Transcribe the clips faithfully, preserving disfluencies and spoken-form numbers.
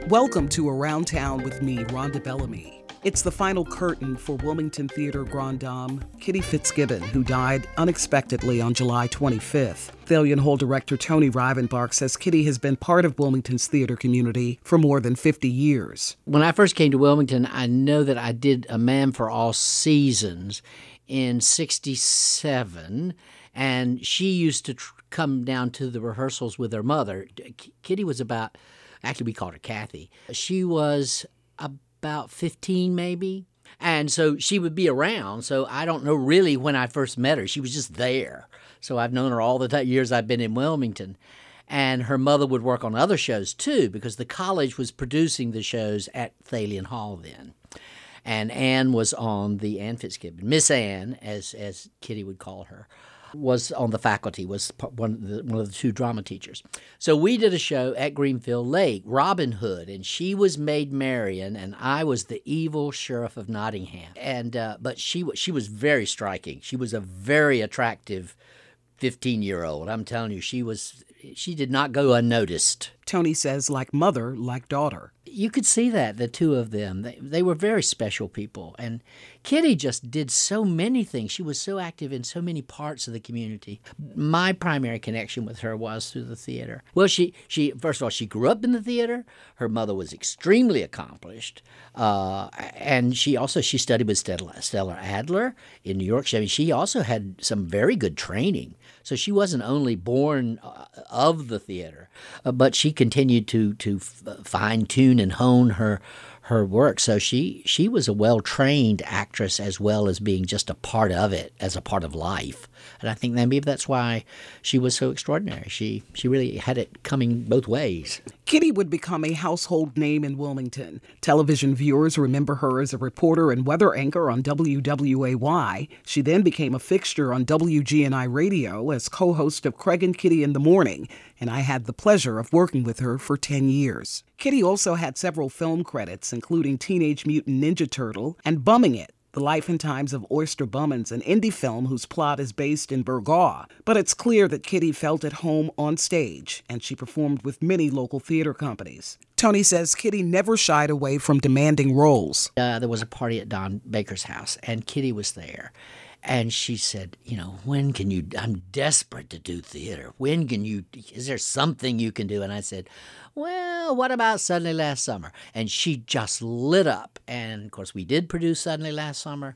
Welcome to Around Town with me, Rhonda Bellamy. It's the final curtain for Wilmington Theater Grand Dame Kitty Fitzgibbon, who died unexpectedly on July twenty-fifth. Thalian Hall director Tony Rivenbark says Kitty has been part of Wilmington's theater community for more than fifty years. When I first came to Wilmington, I know that I did A Man for All Seasons in sixty-seven, and she used to tr- come down to the rehearsals with her mother. Kitty was about... Actually, we called her Kathy. She was about fifteen, maybe. And so she would be around. So I don't know really when I first met her. She was just there. So I've known her all the t- years I've been in Wilmington. And her mother would work on other shows, too, because the college was producing the shows at Thalian Hall then. And Anne was on the Anne Fitzgibbon. Miss Anne, as as Kitty would call her, was on the faculty, was one of, the, one of the two drama teachers. So we did a show at Greenfield Lake, Robin Hood, and she was Maid Marian, and I was the evil sheriff of Nottingham. And uh, but she she was very striking. She was a very attractive fifteen-year-old. I'm telling you, she was she did not go unnoticed. Tony says, like mother, like daughter. You could see that, the two of them. They, they were very special people. And Kitty just did so many things. She was so active in so many parts of the community. My primary connection with her was through the theater. Well, she, she first of all, she grew up in the theater. Her mother was extremely accomplished. Uh, and she also, she studied with Stella, Stella Adler in New York. She, I mean, she also had some very good training. So she wasn't only born uh, of the theater, uh, but she continued to to f- fine-tune and hone her her work. So she she was a well-trained actress as well as being just a part of it, as a part of life. And I think maybe that's why she was so extraordinary. She she really had it coming both ways. Kitty would become a household name in Wilmington. Television viewers remember her as a reporter and weather anchor on W W A Y. She then became a fixture on W G N I Radio as co-host of Craig and Kitty in the Morning, and I had the pleasure of working with her for ten years. Kitty also had several film credits, including Teenage Mutant Ninja Turtle and Bumming It, The Life and Times of Oyster Bummins, an indie film whose plot is based in Burgaw. But it's clear that Kitty felt at home on stage, and she performed with many local theater companies. Tony says Kitty never shied away from demanding roles. Uh, there was a party at Don Baker's house, and Kitty was there. And she said, you know, when can you, I'm desperate to do theater. When can you, is there something you can do? And I said, well, what about Suddenly Last Summer? And she just lit up. And, of course, we did produce Suddenly Last Summer.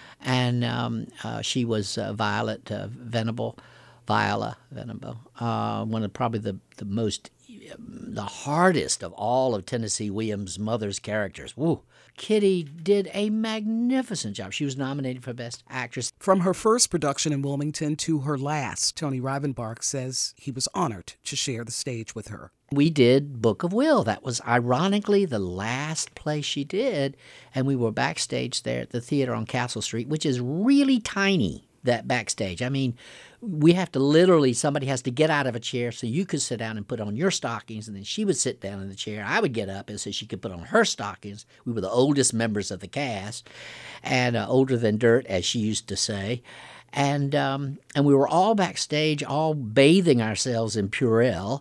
And um, uh, she was uh, Violet uh, Venable, Viola Venable, uh, one of probably the, the most, the hardest of all of Tennessee Williams' mother's characters. Woo! Kitty did a magnificent job. She was nominated for Best Actress. From her first production in Wilmington to her last, Tony Rivenbark says he was honored to share the stage with her. We did Book of Will. That was ironically the last play she did, and we were backstage there at the theater on Castle Street, which is really tiny, that backstage. I mean, we have to literally, somebody has to get out of a chair so you could sit down and put on your stockings, and then she would sit down in the chair. I would get up and so she could put on her stockings. We were the oldest members of the cast, and uh, older than dirt, as she used to say. And um, and we were all backstage, all bathing ourselves in Purell,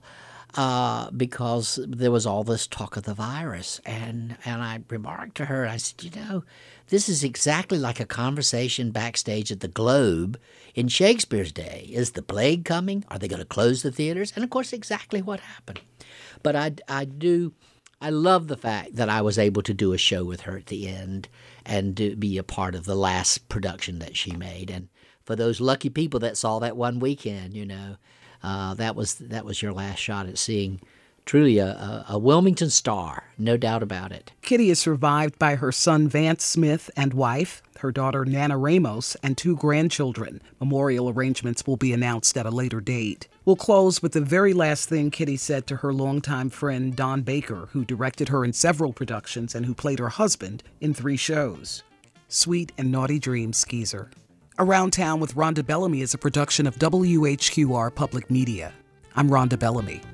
uh, because there was all this talk of the virus. And, and I remarked to her, I said, you know, this is exactly like a conversation backstage at the Globe in Shakespeare's day. Is the plague coming? Are they going to close the theaters? And, of course, exactly what happened. But I, I do, I love the fact that I was able to do a show with her at the end and to be a part of the last production that she made. And for those lucky people that saw that one weekend, you know, uh, that was that was your last shot at seeing truly a, a, a Wilmington star, no doubt about it. Kitty is survived by her son Vance Smith and wife, her daughter Nana Ramos, and two grandchildren. Memorial arrangements will be announced at a later date. We'll close with the very last thing Kitty said to her longtime friend Don Baker, who directed her in several productions and who played her husband in three shows. Sweet and Naughty Dreams, Skeezer. Around Town with Rhonda Bellamy is a production of W H Q R Public Media. I'm Rhonda Bellamy.